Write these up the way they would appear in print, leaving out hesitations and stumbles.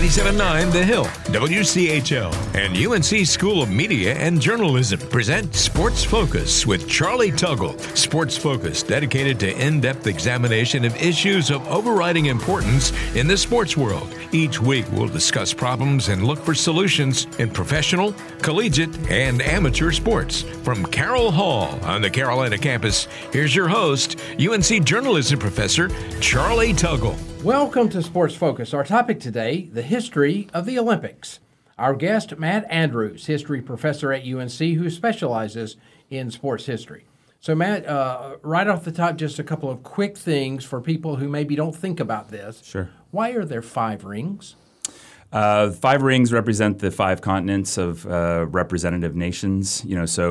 97.9 The Hill, WCHL, and UNC School of Media and Journalism present Sports Focus with Charlie Tuggle. Sports Focus, dedicated to in-depth examination of issues of overriding importance in the sports world. Each week, we'll discuss problems and look for solutions in professional, collegiate, and amateur sports. From Carroll Hall on the Carolina campus, here's your host, UNC journalism professor Charlie Tuggle. Welcome to Sports Focus. Our topic today, the history of the Olympics. Our guest, Matt Andrews, history professor at UNC who specializes in sports history. So Matt, right off the top, just a couple of quick things for people who maybe don't think about this. Sure. Why are there 5 rings? 5 rings represent the 5 continents of representative nations.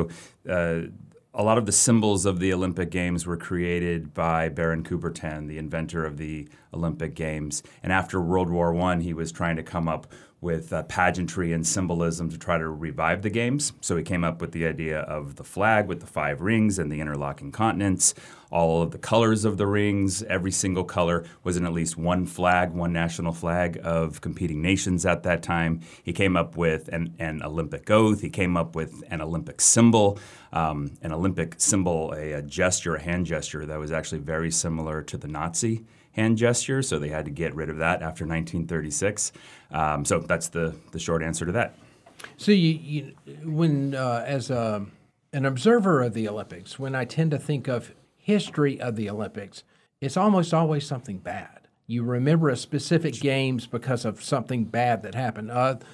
A lot of the symbols of the Olympic Games were created by Baron Coubertin, the inventor of the Olympic Games. And after World War I, he was trying to come up with pageantry and symbolism to try to revive the Games. So he came up with the idea of the flag with the 5 rings and the interlocking continents, all of the colors of the rings. Every single color was in at least one flag, one national flag of competing nations at that time. He came up with an Olympic oath. He came up with an Olympic symbol, a gesture, a hand gesture that was actually very similar to the Nazi hand gesture, so they had to get rid of that after 1936. So that's the short answer to that. So when as an observer of the Olympics, when I tend to think of history of the Olympics, it's almost always something bad. You remember a specific games because of something bad that happened.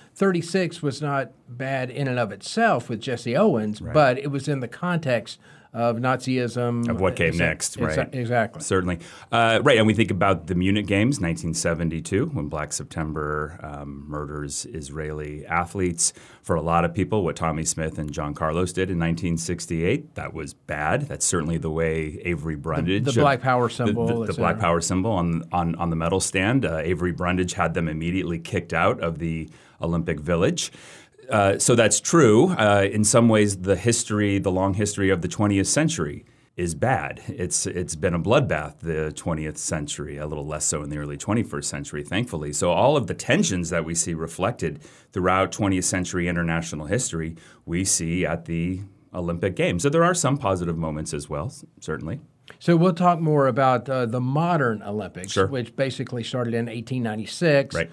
36 was not bad in and of itself with Jesse Owens, right, but it was in the context of Nazism. Of what came next, right? Exactly. Certainly. Right, and we think about the Munich Games, 1972, when Black September murders Israeli athletes. For a lot of people, what Tommy Smith and John Carlos did in 1968, that was bad. That's certainly the way Avery Brundage— The Black Power symbol. The Black Power symbol on the medal stand. Avery Brundage had them immediately kicked out of the Olympic Village. So that's true. In some ways, the long history of the 20th century is bad. It's been a bloodbath, the 20th century, a little less so in the early 21st century, thankfully. So all of the tensions that we see reflected throughout 20th century international history, we see at the Olympic Games. So there are some positive moments as well, certainly. So we'll talk more about the modern Olympics, sure, which basically started in 1896. Right.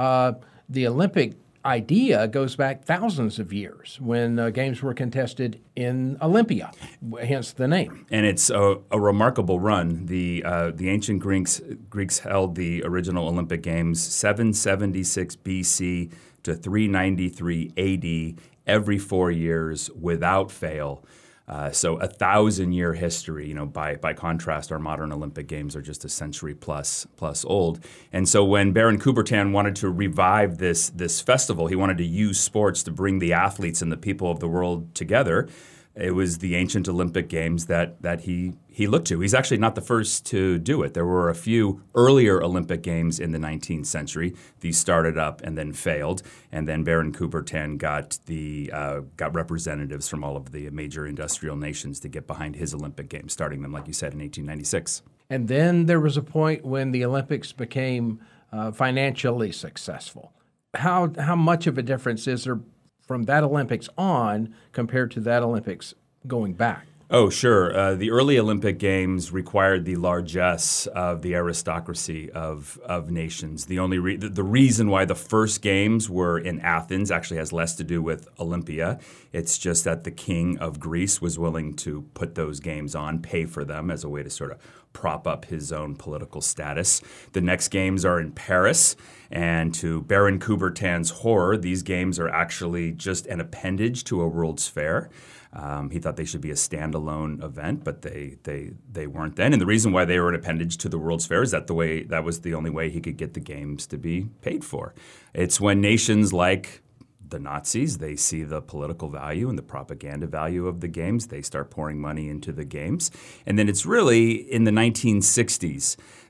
The Olympic idea goes back thousands of years when games were contested in Olympia, hence the name. And it's a remarkable run. The ancient Greeks held the original Olympic Games 776 BC to 393 AD every 4 years without fail. So 1,000-year history. By contrast, our modern Olympic Games are just a century plus old. And so when Baron Coubertin wanted to revive this festival, he wanted to use sports to bring the athletes and the people of the world together. It was the ancient Olympic Games that he looked to. He's actually not the first to do it. There were a few earlier Olympic Games in the 19th century. These started up and then failed. And then Baron Coubertin got representatives from all of the major industrial nations to get behind his Olympic Games, starting them, like you said, in 1896. And then there was a point when the Olympics became financially successful. How much of a difference is there from that Olympics on compared to that Olympics going back? Oh, sure. The early Olympic Games required the largesse of the aristocracy of nations. The reason why the first games were in Athens actually has less to do with Olympia. It's just that the king of Greece was willing to put those games on, pay for them as a way to sort of prop up his own political status. The next games are in Paris, and to Baron Coubertin's horror, these games are actually just an appendage to a World's Fair. He thought they should be a standalone event, but they weren't then. And the reason why they were an appendage to the World's Fair is that was the only way he could get the games to be paid for. It's when nations like the Nazis, they see the political value and the propaganda value of the games. They start pouring money into the games. And then it's really in the 1960s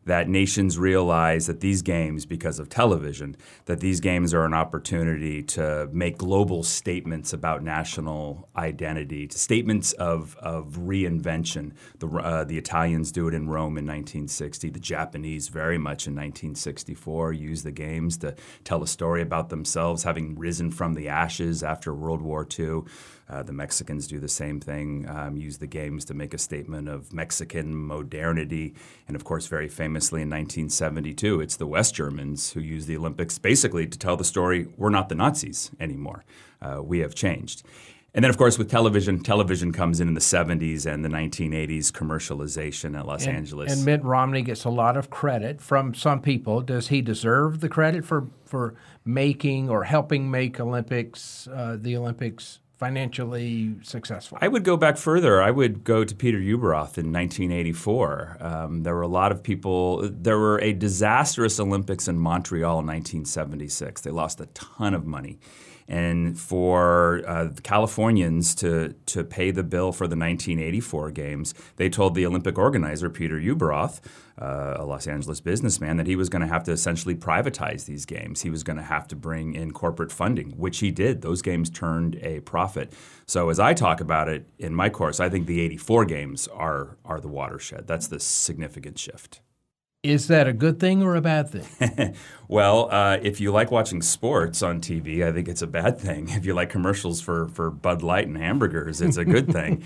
that nations realize that these games, because of television, that these games are an opportunity to make global statements about national identity, statements of reinvention. The Italians do it in Rome in 1960. The Japanese very much in 1964 use the games to tell a story about themselves, having risen from the ashes after World War II. The Mexicans do the same thing, use the games to make a statement of Mexican modernity. And of course, very famously in 1972, it's the West Germans who use the Olympics basically to tell the story, we're not the Nazis anymore. We have changed. And then, of course, with television comes in the 70s and the 1980s, commercialization at Los Angeles. And Mitt Romney gets a lot of credit from some people. Does he deserve the credit for making or helping make the Olympics financially successful? I would go back further. I would go to Peter Ueberroth in 1984. There were a lot of people. There were a disastrous Olympics in Montreal in 1976. They lost a ton of money. And for the Californians to pay the bill for the 1984 games, they told the Olympic organizer, Peter Ueberroth, a Los Angeles businessman, that he was going to have to essentially privatize these games. He was going to have to bring in corporate funding, which he did. Those games turned a profit. So as I talk about it in my course, I think the 84 games are the watershed. That's the significant shift. Is that a good thing or a bad thing? Well, if you like watching sports on TV, I think it's a bad thing. If you like commercials for Bud Light and hamburgers, it's a good thing.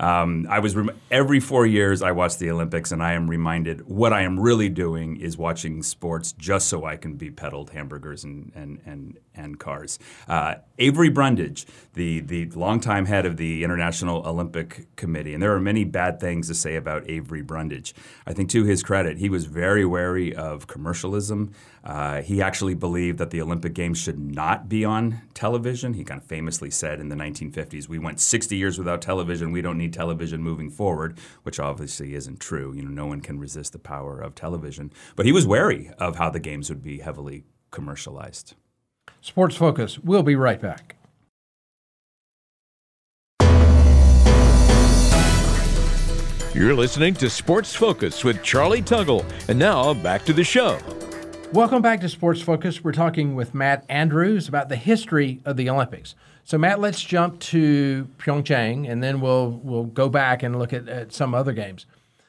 Every 4 years I watch the Olympics, and I am reminded what I am really doing is watching sports just so I can be peddled hamburgers and cars. Avery Brundage, the longtime head of the International Olympic Committee, and there are many bad things to say about Avery Brundage. I think to his credit, he was very wary of commercialism. He actually believed that the Olympic Games should not be on television. He kind of famously said in the 1950s, we went 60 years without television. We don't need television moving forward, which obviously isn't true. No one can resist the power of television. But he was wary of how the games would be heavily commercialized. Sports Focus. We'll be right back. You're listening to Sports Focus with Charlie Tuggle. And now back to the show. Welcome back to Sports Focus. We're talking with Matt Andrews about the history of the Olympics. So, Matt, let's jump to Pyeongchang, and then we'll go back and look at some other games.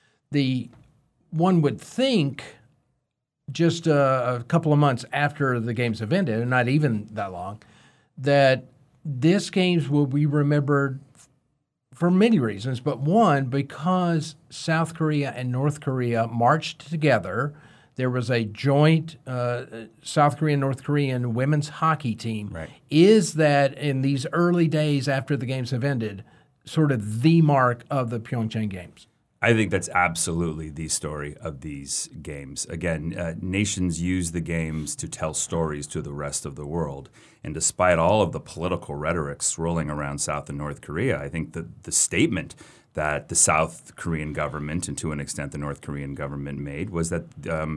One would think just a couple of months after the games have ended, and not even that long, that this games will be remembered for many reasons, but one, because South Korea and North Korea marched together. There was a joint South Korean, North Korean women's hockey team. Right. Is that in these early days after the games have ended sort of the mark of the Pyeongchang Games? I think that's absolutely the story of these games. Again, nations use the games to tell stories to the rest of the world. And despite all of the political rhetoric swirling around South and North Korea, I think that the statement that the South Korean government, and to an extent the North Korean government, made was that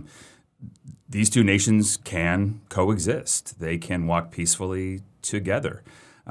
these two nations can coexist. They can walk peacefully together.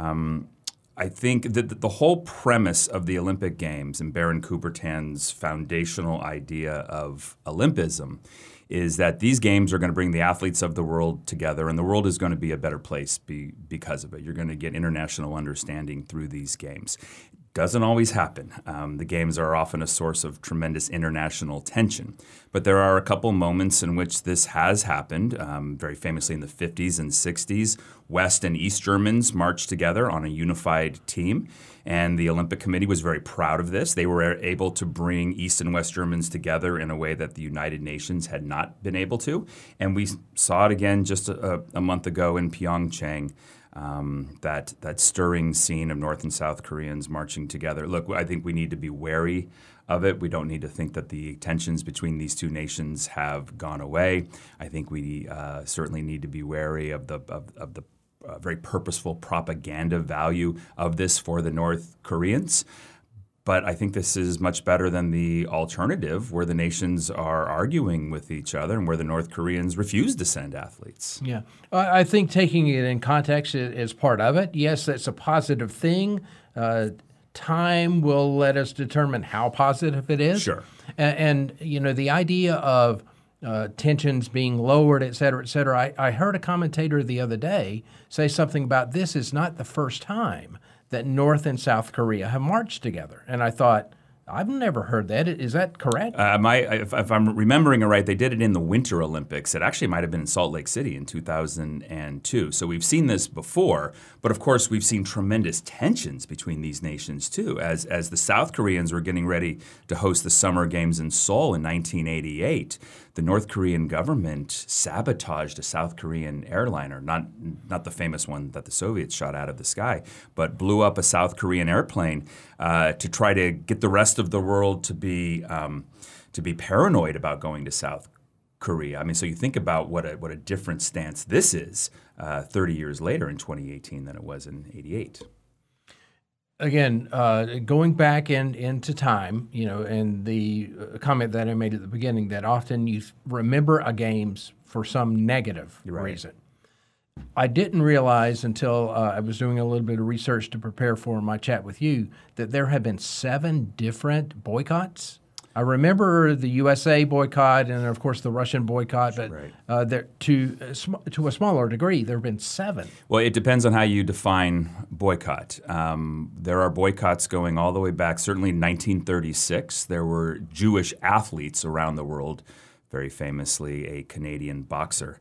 I think that the whole premise of the Olympic Games and Baron Coubertin's foundational idea of Olympism is that these games are going to bring the athletes of the world together, and the world is going to be a better place because of it. You're going to get international understanding through these games. Doesn't always happen. The games are often a source of tremendous international tension. But there are a couple moments in which this has happened. Very famously in the 50s and 60s, West and East Germans marched together on a unified team. And the Olympic Committee was very proud of this. They were able to bring East and West Germans together in a way that the United Nations had not been able to. And we saw it again just a month ago in Pyeongchang. That stirring scene of North and South Koreans marching together. Look, I think we need to be wary of it. We don't need to think that the tensions between these two nations have gone away. I think we certainly need to be wary of the very purposeful propaganda value of this for the North Koreans. But I think this is much better than the alternative where the nations are arguing with each other and where the North Koreans refuse to send athletes. Yeah. I think taking it in context is part of it. Yes, that's a positive thing. Time will let us determine how positive it is. Sure. And the idea of tensions being lowered, et cetera, et cetera. I heard a commentator the other day say something about this is not the first time that North and South Korea have marched together. And I thought, I've never heard that. Is that correct? If I'm remembering it right, they did it in the Winter Olympics. It actually might have been in Salt Lake City in 2002. So we've seen this before, but of course we've seen tremendous tensions between these nations too. As the South Koreans were getting ready to host the Summer Games in Seoul in 1988, the North Korean government sabotaged a South Korean airliner, not the famous one that the Soviets shot out of the sky, but blew up a South Korean airplane to try to get the rest of the world to be paranoid about going to South Korea. I mean, so you think about what a different stance this is 30 years later in 2018 than it was in '88. Again, going back into time, and the comment that I made at the beginning that often you remember a games for some negative reason. I didn't realize until I was doing a little bit of research to prepare for my chat with you that there have been 7 different boycotts. I remember the USA boycott and, of course, the Russian boycott, but to a smaller degree, there have been 7. Well, it depends on how you define boycott. There are boycotts going all the way back. Certainly in 1936, there were Jewish athletes around the world, very famously a Canadian boxer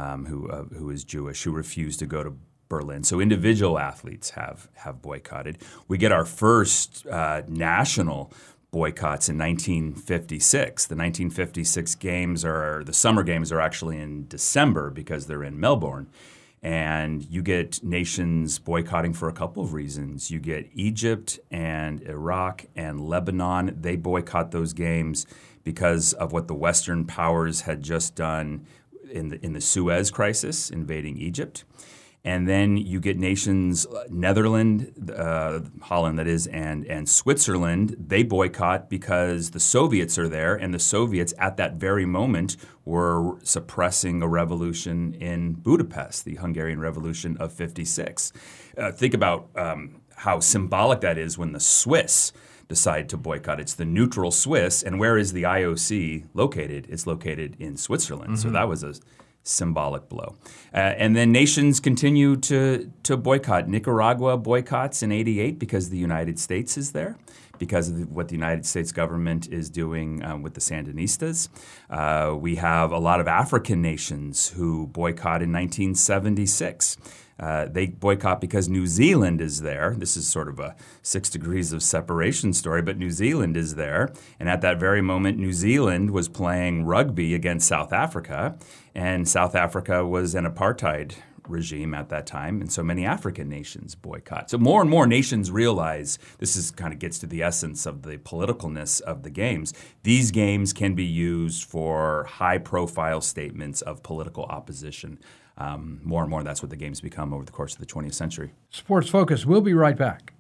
who is Jewish, who refused to go to Berlin. So individual athletes have boycotted. We get our first national boycotts in 1956. The 1956 games the Summer Games are actually in December because they're in Melbourne. And you get nations boycotting for a couple of reasons. You get Egypt and Iraq and Lebanon. They boycott those games because of what the Western powers had just done in the Suez Crisis, invading Egypt. And then you get nations, Netherlands, Holland that is, and Switzerland, they boycott because the Soviets are there, and the Soviets at that very moment were suppressing a revolution in Budapest, the Hungarian Revolution of '56. Think about how symbolic that is when the Swiss decide to boycott. It's the neutral Swiss, and where is the IOC located? It's located in Switzerland. Mm-hmm. So that was a symbolic blow. And then nations continue to boycott. Nicaragua boycotts in '88 because the United States is there, because of what the United States government is doing with the Sandinistas. We have a lot of African nations who boycott in 1976. They boycott because New Zealand is there. This is sort of a 6 degrees of separation story, but New Zealand is there. And at that very moment, New Zealand was playing rugby against South Africa, and South Africa was an apartheid regime at that time, and so many African nations boycott. So more and more nations realize this kind of gets to the essence of the politicalness of the games. These games can be used for high-profile statements of political opposition. More and more, that's what the games become over the course of the 20th century. Sports Focus. We'll be right back.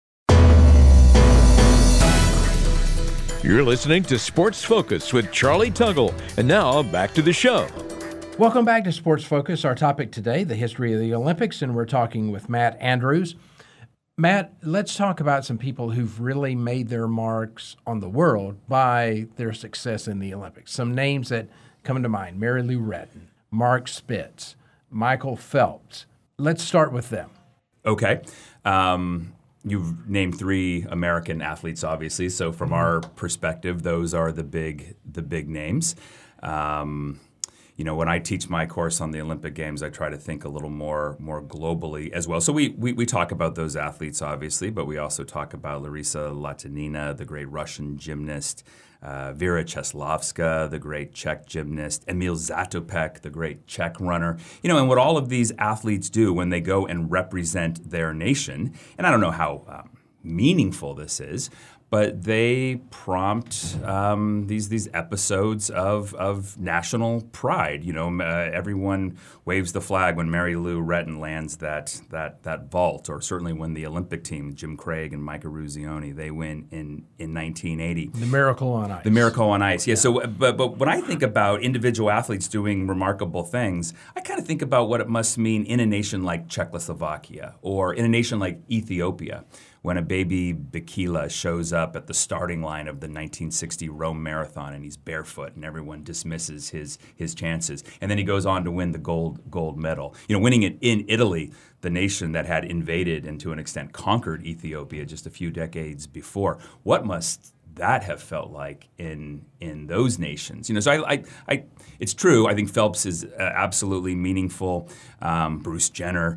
You're listening to Sports Focus with Charlie Tuggle. And now, back to the show. Welcome back to Sports Focus. Our topic today, the history of the Olympics, and we're talking with Matt Andrews. Matt, let's talk about some people who've really made their marks on the world by their success in the Olympics. Some names that come to mind: Mary Lou Retton, Mark Spitz, Michael Phelps. Let's start with them. Okay. You've named 3 American athletes, obviously. So from our perspective, those are the big names. When I teach my course on the Olympic Games, I try to think a little more globally as well. So we talk about those athletes, obviously, but we also talk about Larisa Latynina, the great Russian gymnast, Vera Česlavska, the great Czech gymnast, Emil Zatopek, the great Czech runner. And what all of these athletes do when they go and represent their nation, and I don't know how meaningful this is, but they prompt these episodes of national pride. Everyone waves the flag when Mary Lou Retton lands that vault, or certainly when the Olympic team, Jim Craig and Micah Ruzioni, they win in 1980. The Miracle on Ice. The Miracle on Ice, yeah. So, but when I think about individual athletes doing remarkable things, I kind of think about what it must mean in a nation like Czechoslovakia or in a nation like Ethiopia, when a baby Bikila shows up at the starting line of the 1960 Rome Marathon and he's barefoot and everyone dismisses his chances. And then he goes on to win the gold medal. Winning it in Italy, the nation that had invaded and to an extent conquered Ethiopia just a few decades before. What must that have felt like in those nations? So it's true. I think Phelps is absolutely meaningful. Bruce Jenner,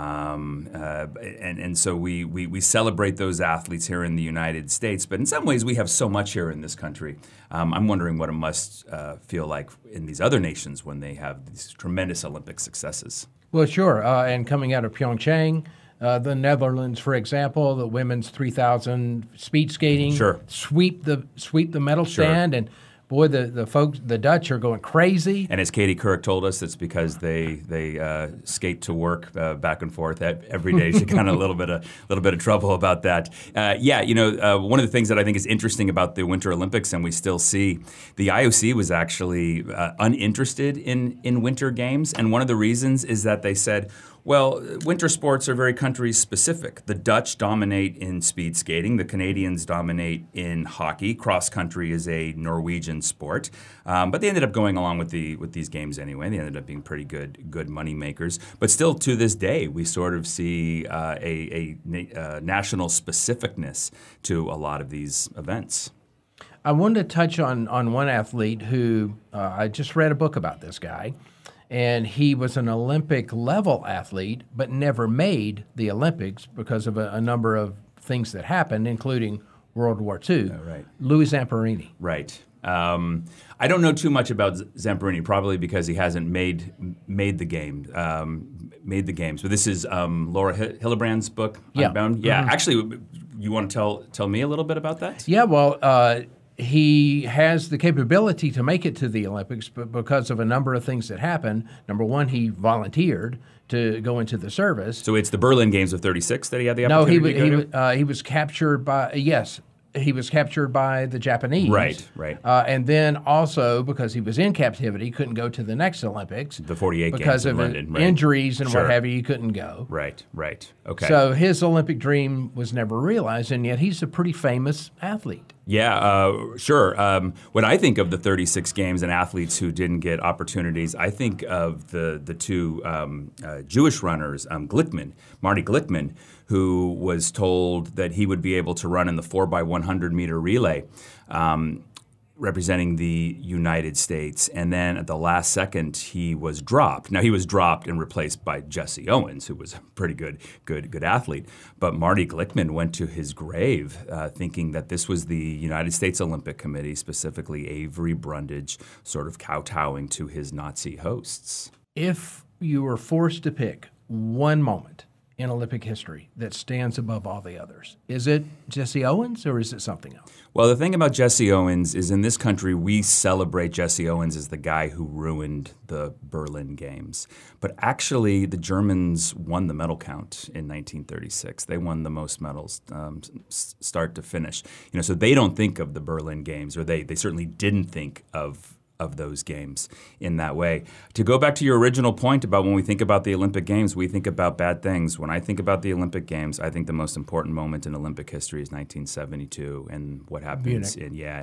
and so we celebrate those athletes here in the United States. But in some ways, we have so much here in this country. I'm wondering what it must feel like in these other nations when they have these tremendous Olympic successes. Well, sure. And coming out of Pyeongchang, the Netherlands, for example, the women's 3,000 speed skating, sure, sweep the medal stand, and boy, the Dutch are going crazy. And as Katie Couric told us, it's because they skate to work back and forth every day. She got in a little bit of trouble about that. One of the things that I think is interesting about the Winter Olympics, and we still see, the IOC was actually uninterested in Winter Games, and one of the reasons is that they said, well, winter sports are very country specific. The Dutch dominate in speed skating. The Canadians dominate in hockey. Cross country is a Norwegian sport. But they ended up going along with these games anyway. They ended up being pretty good money makers. But still to this day, we sort of see a national specificness to a lot of these events. I wanted to touch on one athlete who I just read a book about this guy. And he was an Olympic-level athlete, but never made the Olympics because of a number of things that happened, including World War II. Oh, right. Louis Zamperini. Right. I don't know too much about Zamperini, probably because he hasn't made the game. Made the games. But this is Laura Hillebrand's book, Unbound. Yeah. Mm-hmm. Actually, you want to tell me a little bit about that? Yeah. Well. He has the capability to make it to the Olympics, but because of a number of things that happened, number one, he volunteered to go into the service. So it's the Berlin Games of '36 that he had the opportunity to go to? He was captured by, he was captured by the Japanese. Right. And then also, because he was in captivity, couldn't go to the next Olympics. The 48 because Games in of London, right. Injuries and Sure. what have you, he couldn't go. Right. Okay. So his Olympic dream was never realized, and yet he's a pretty famous athlete. Yeah, sure. When I think of the 36 games and athletes who didn't get opportunities, I think of the two Jewish runners, Marty Glickman, who was told that he would be able to run in the 4x100 meter relay, representing the United States. And then at the last second, he was dropped. Now, he was dropped and replaced by Jesse Owens, who was a pretty good athlete. But Marty Glickman went to his grave thinking that this was the United States Olympic Committee, specifically Avery Brundage, sort of kowtowing to his Nazi hosts. If you were forced to pick one moment in Olympic history that stands above all the others, is it Jesse Owens or is it something else? Well, the thing about Jesse Owens is in this country, we celebrate Jesse Owens as the guy who ruined the Berlin Games. But actually, the Germans won the medal count in 1936. They won the most medals, start to finish. So they don't think of the Berlin Games, or they certainly didn't think of those games in that way. To go back to your original point about when we think about the Olympic Games, we think about bad things. When I think about the Olympic Games, I think the most important moment in Olympic history is 1972 and what happens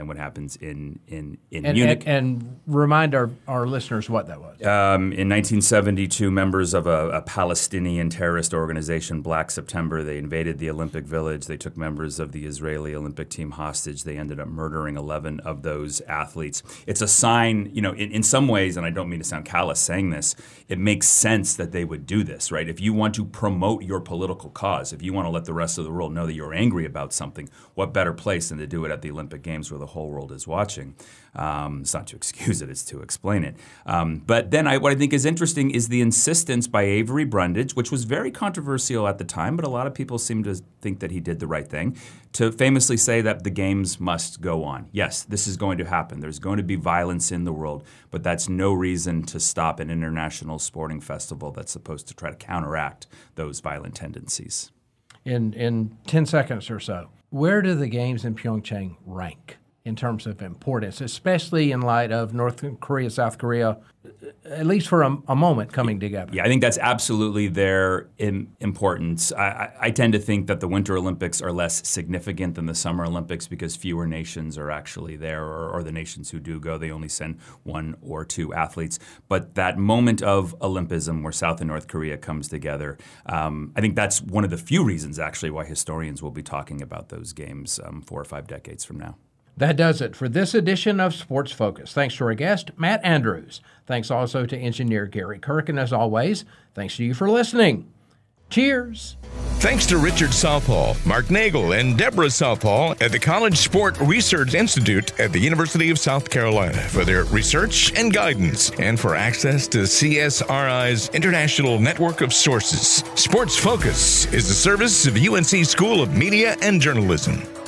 in Munich. And remind our listeners what that was. In 1972, members of a Palestinian terrorist organization, Black September, they invaded the Olympic Village. They took members of the Israeli Olympic team hostage. They ended up murdering 11 of those athletes. It's a sign, in some ways, and I don't mean to sound callous saying this, it makes sense that they would do this, right? If you want to promote your political cause, if you want to let the rest of the world know that you're angry about something, what better place than to do it at the Olympic Games where the whole world is watching? It's not to excuse it, it's to explain it. But then what I think is interesting is the insistence by Avery Brundage, which was very controversial at the time, but a lot of people seem to think that he did the right thing, to famously say that the games must go on. Yes, this is going to happen. There's going to be violence in the world, but that's no reason to stop an international sporting festival that's supposed to try to counteract those violent tendencies. In 10 seconds or so, where do the games in Pyeongchang rank in terms of importance, especially in light of North Korea, South Korea, at least for a moment, coming together. Yeah, I think that's absolutely their importance. I tend to think that the Winter Olympics are less significant than the Summer Olympics because fewer nations are actually there, or the nations who do go, they only send 1 or 2 athletes. But that moment of Olympism where South and North Korea comes together, I think that's one of the few reasons, actually, why historians will be talking about those games 4 or 5 decades from now. That does it for this edition of Sports Focus. Thanks to our guest, Matt Andrews. Thanks also to engineer Gary Kirk. And as always, thanks to you for listening. Cheers. Thanks to Richard Southall, Mark Nagel, and Deborah Southall at the College Sport Research Institute at the University of South Carolina for their research and guidance, and for access to CSRI's international network of sources. Sports Focus is the service of UNC School of Media and Journalism.